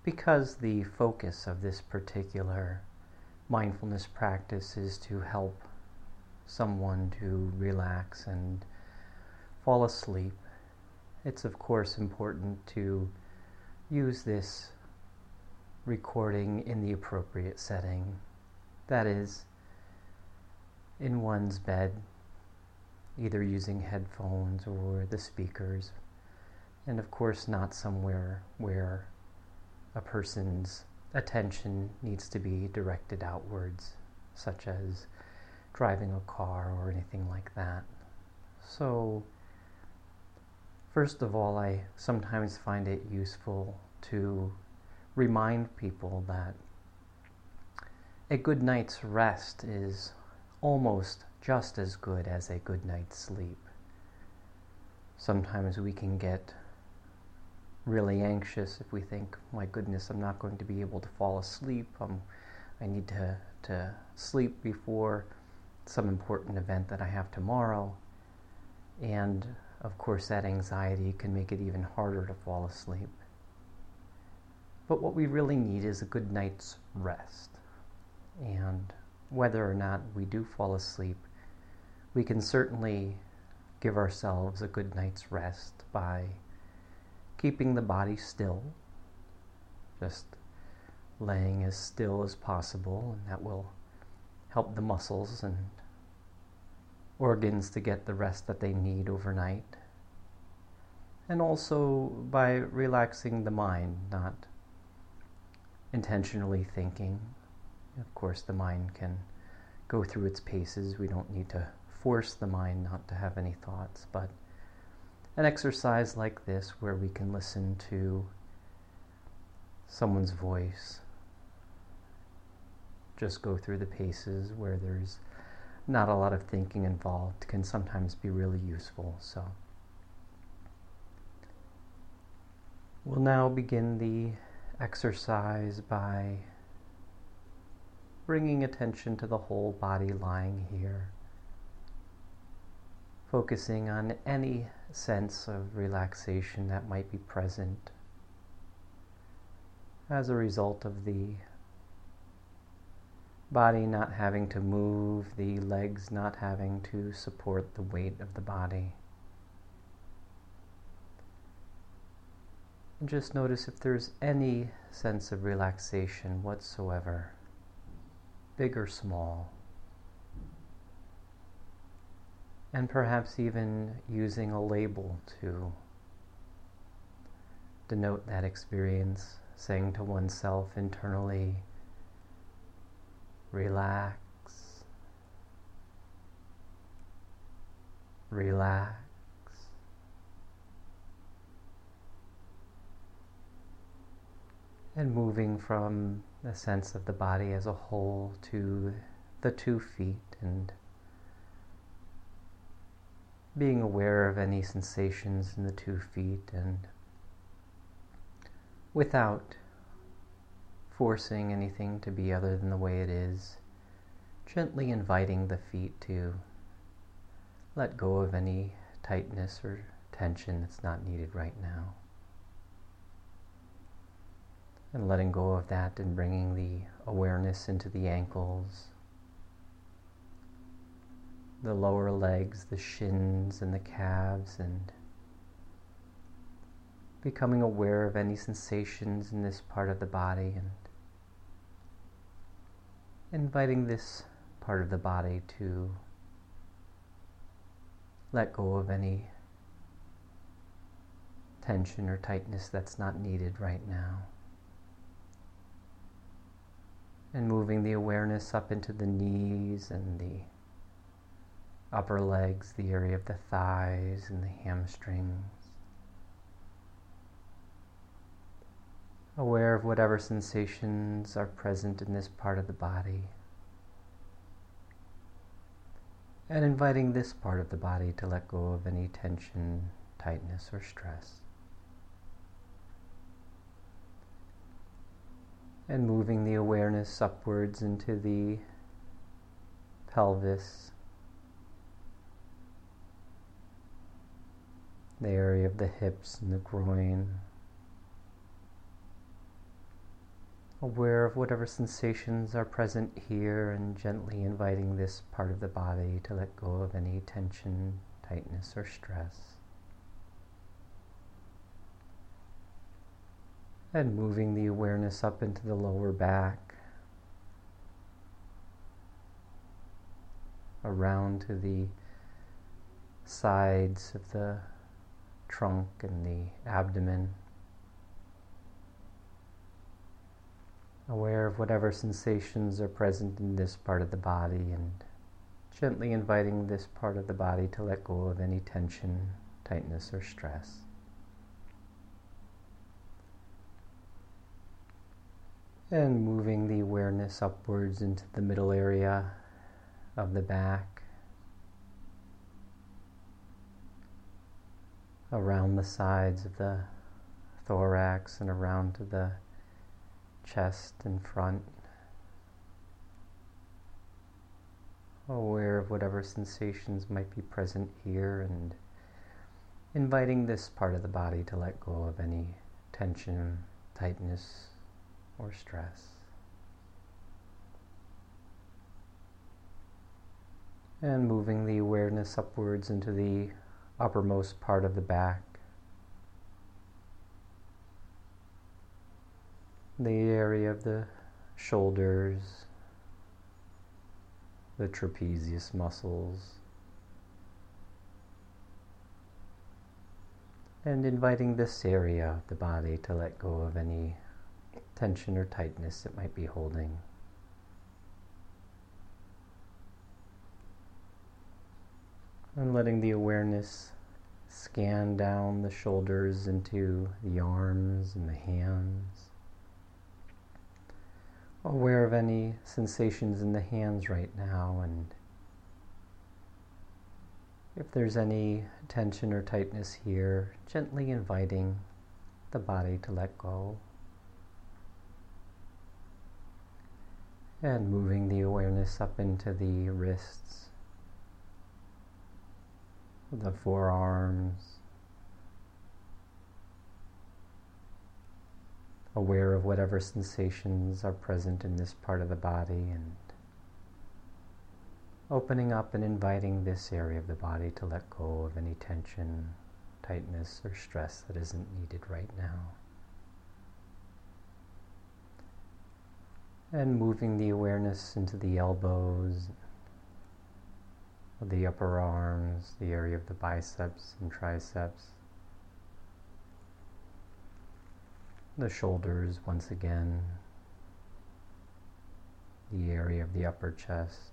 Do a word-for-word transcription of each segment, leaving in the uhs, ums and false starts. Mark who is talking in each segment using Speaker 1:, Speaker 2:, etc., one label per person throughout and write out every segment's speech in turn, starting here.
Speaker 1: because the focus of this particular mindfulness practice is to help someone to relax and fall asleep, it's of course important to use this recording in the appropriate setting. That is, in one's bed, either using headphones or the speakers, and of course not somewhere where a person's attention needs to be directed outwards, such as driving a car or anything like that. So, first of all, I sometimes find it useful to remind people that a good night's rest is almost just as good as a good night's sleep. Sometimes we can get really anxious if we think, my goodness, I'm not going to be able to fall asleep. Um, I need to, to sleep before some important event that I have tomorrow. And of course that anxiety can make it even harder to fall asleep. But what we really need is a good night's rest. And whether or not we do fall asleep, we can certainly give ourselves a good night's rest by keeping the body still, just laying as still as possible, and that will help the muscles and organs to get the rest that they need overnight. And also by relaxing the mind, not intentionally thinking. Of course, the mind can go through its paces. We don't need to force the mind not to have any thoughts, but an exercise like this where we can listen to someone's voice, just go through the paces where there's not a lot of thinking involved, can sometimes be really useful. So we'll now begin the exercise by bringing attention to the whole body lying here, focusing on any sense of relaxation that might be present as a result of the body not having to move, the legs not having to support the weight of the body. And just notice if there's any sense of relaxation whatsoever, big or small. And perhaps even using a label to denote that experience, saying to oneself internally, relax, relax. And moving from the sense of the body as a whole to the two feet, and being aware of any sensations in the two feet, and without forcing anything to be other than the way it is, gently inviting the feet to let go of any tightness or tension that's not needed right now. And letting go of that and bringing the awareness into the ankles, the lower legs, the shins and the calves, and becoming aware of any sensations in this part of the body, and inviting this part of the body to let go of any tension or tightness that's not needed right now. And moving the awareness up into the knees and the upper legs, the area of the thighs and the hamstrings. Aware of whatever sensations are present in this part of the body. And inviting this part of the body to let go of any tension, tightness, or stress. And moving the awareness upwards into the pelvis, the area of the hips and the groin, aware of whatever sensations are present here and gently inviting this part of the body to let go of any tension, tightness, or stress. And moving the awareness up into the lower back, around to the sides of the trunk and the abdomen. Aware of whatever sensations are present in this part of the body and gently inviting this part of the body to let go of any tension, tightness, or stress. And moving the awareness upwards into the middle area of the back, around the sides of the thorax and around to the chest and front. Aware of whatever sensations might be present here and inviting this part of the body to let go of any tension, tightness, or stress. And moving the awareness upwards into the uppermost part of the back, the area of the shoulders, the trapezius muscles, and inviting this area of the body to let go of any tension or tightness it might be holding. And letting the awareness scan down the shoulders into the arms and the hands. Aware of any sensations in the hands right now, and if there's any tension or tightness here, gently inviting the body to let go. And moving the awareness up into the wrists, the forearms, aware of whatever sensations are present in this part of the body and opening up and inviting this area of the body to let go of any tension, tightness, or stress that isn't needed right now. And moving the awareness into the elbows, the upper arms, the area of the biceps and triceps, the shoulders once again, the area of the upper chest,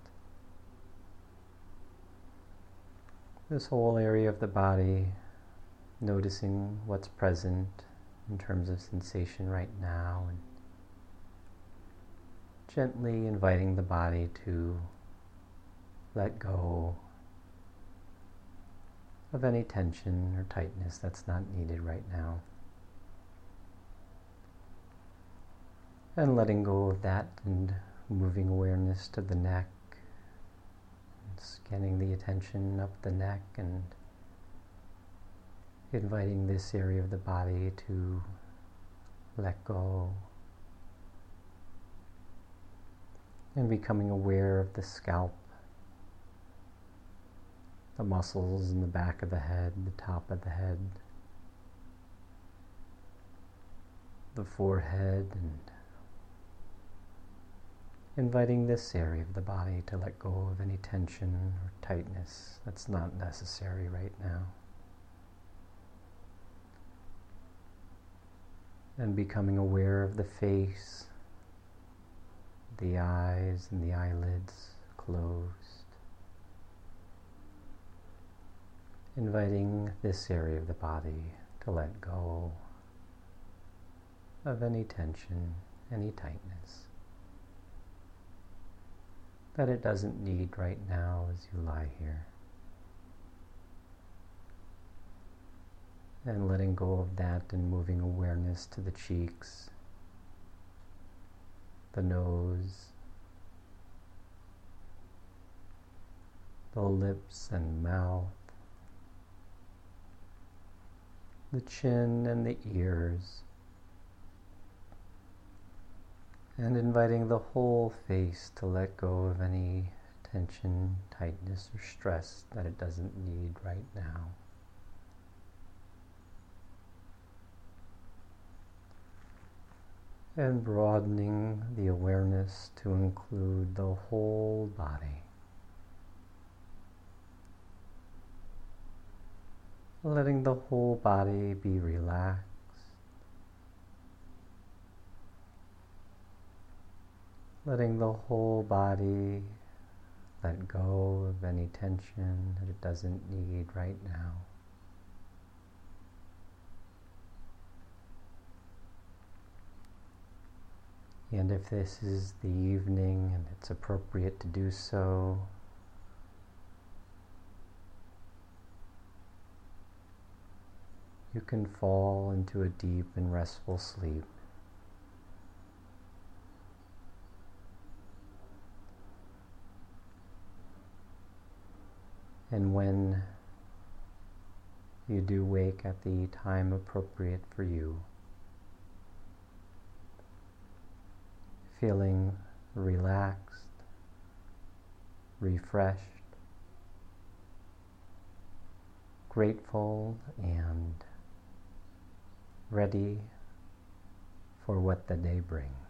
Speaker 1: this whole area of the body, noticing what's present in terms of sensation right now, and gently inviting the body to let go of any tension or tightness that's not needed right now. And letting go of that and moving awareness to the neck, and scanning the attention up the neck and inviting this area of the body to let go. And becoming aware of the scalp, the muscles in the back of the head, the top of the head, the forehead, and inviting this area of the body to let go of any tension or tightness that's not necessary right now. And becoming aware of the face, the eyes and the eyelids closed. Inviting this area of the body to let go of any tension, any tightness that it doesn't need right now as you lie here. And letting go of that and moving awareness to the cheeks, the nose, the lips and mouth, the chin and the ears, And inviting the whole face to let go of any tension, tightness, or stress that it doesn't need right now. And broadening the awareness to include the whole body. Letting the whole body be relaxed. Letting the whole body let go of any tension that it doesn't need right now. And if this is the evening and it's appropriate to do so, you can fall into a deep and restful sleep. And when you do wake at the time appropriate for you, feeling relaxed, refreshed, grateful, and ready for what the day brings.